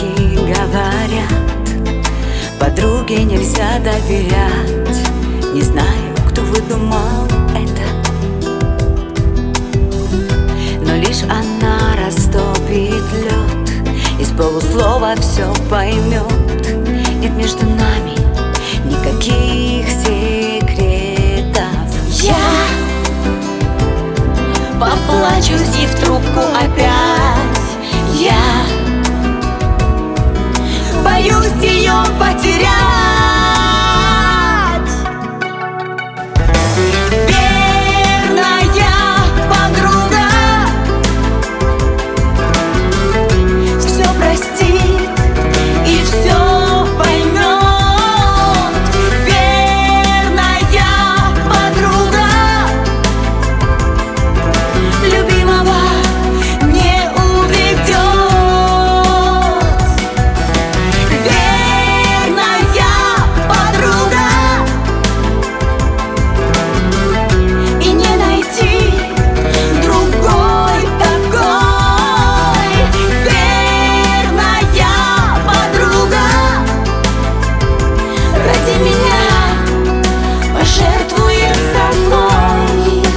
Девочки говорят, подруге нельзя доверять. Не знаю, кто выдумал это, но лишь она растопит лед, из полуслова все поймет. Нет между нами никаких секретов. Я поплачусь и в трубку опять. Я боюсь ее потерять. Верная подруга все простит и все поймет. Верная подруга любимого не уведет. Верная подруга, и не найти другой такой. Верная подруга, ради меня пожертвует собой.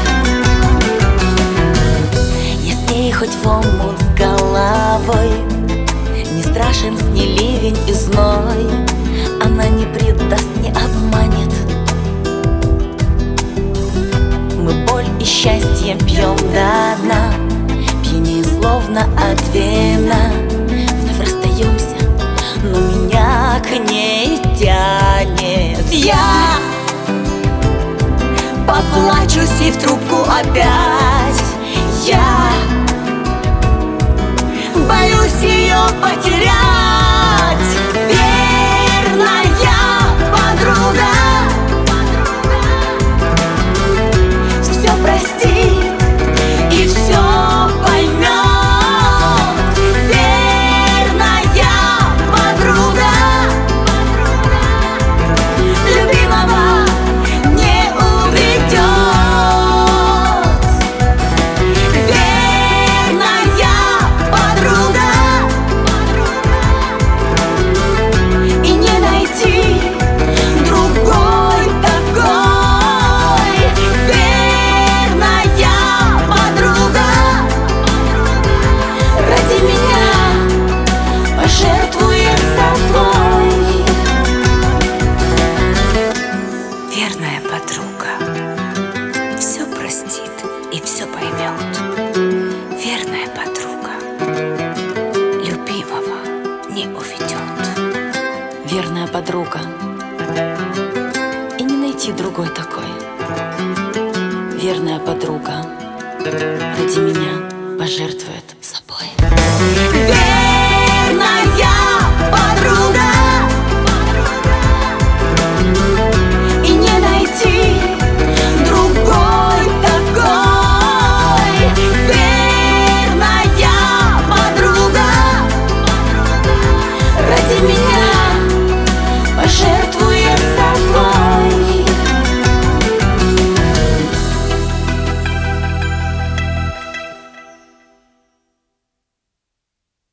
Если хоть в омут с головой, не страшен с ней ливень и зной, она не предаст, не обманет. Мы боль и счастье пьем до дна, пьянее словно от вина. Вновь расстаемся, но меня к ней тянет. Я поплачусь и в трубку опять. Я боюсь ее потерять. Верная подруга все простит и все поймет. Верная подруга любимого не уведет. Верная подруга, и не найти другой такой. Верная подруга, ради меня пожертвует собой. Верная подруга все простит и все поймет. Верная подруга любимого не уведет. Верная подруга, и не найти другой такой. Верная подруга ради меня пожертвует